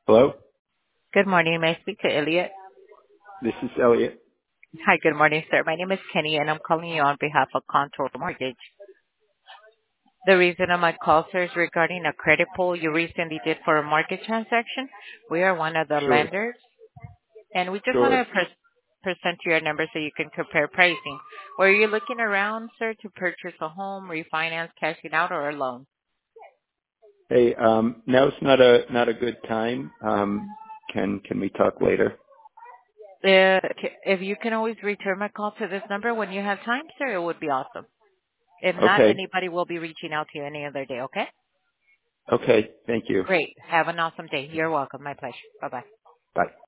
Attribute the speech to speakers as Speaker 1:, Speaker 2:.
Speaker 1: Hello,
Speaker 2: Good morning. May I speak to Elliot?
Speaker 1: this is Elliot.
Speaker 2: Hi, good morning, sir. My name is Kenny, and I'm calling you on behalf of Contour Mortgage. The reason of my call, sir, is regarding a credit pull you recently did for a market transaction. We are one of the
Speaker 1: Sure,
Speaker 2: lenders, and we just want
Speaker 1: sure.
Speaker 2: to present you your number so you can compare pricing. Were you looking around, sir, to purchase a home, refinance, cashing out, or a loan?
Speaker 1: Hey, now's not a good time. Can we talk later?
Speaker 2: If you can always return my call to this number when you have time, sir, it would be awesome. If not,
Speaker 1: Okay,
Speaker 2: anybody will be reaching out to you any other day, okay?
Speaker 1: okay. Thank you.
Speaker 2: Great. Have an awesome day. You're welcome. My pleasure. Bye-bye.
Speaker 1: Bye.